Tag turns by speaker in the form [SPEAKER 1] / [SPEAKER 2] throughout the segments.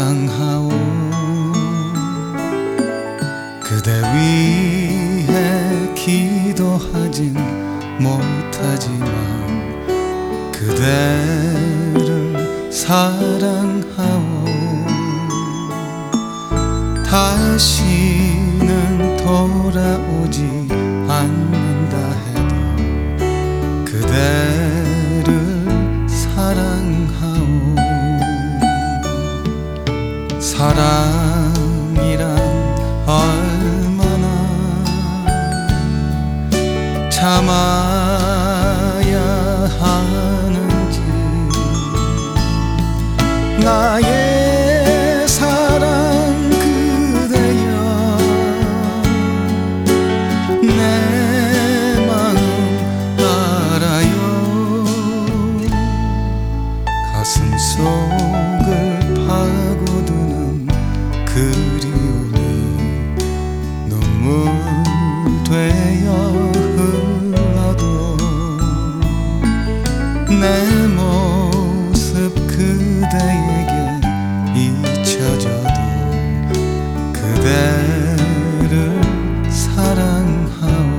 [SPEAKER 1] 사랑하오. 그대 위해 기도하진 못하지만 그대를 사랑하오. 다시는 돌아오지 않는다 해도 그대를 사랑하오. 사랑이란 얼마나 참아야 하는지. 나의 사랑 그대여, 내 마음 알아요. 가슴 속을 파고드는 그리움이 눈물 되어 흘러도 내 모습 그대에게 잊혀져도 그대를 사랑하오.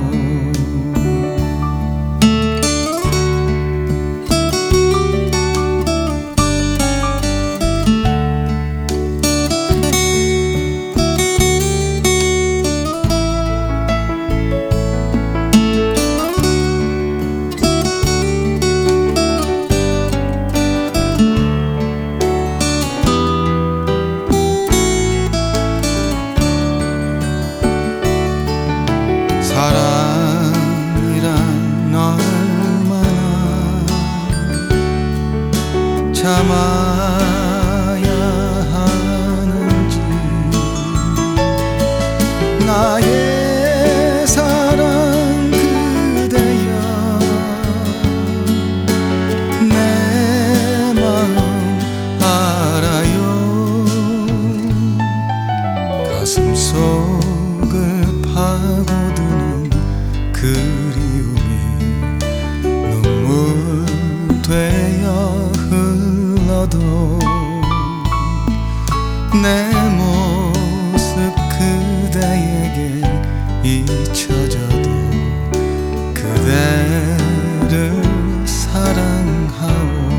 [SPEAKER 1] 사랑이란 얼마나 참아야 하는지. 나의 사랑 그대여, 내 마음 알아요. 가슴 속을 파고드는 그리움이 눈물 되어 흘러도 내 모습 그대에게 잊혀져도 그대를 사랑하오.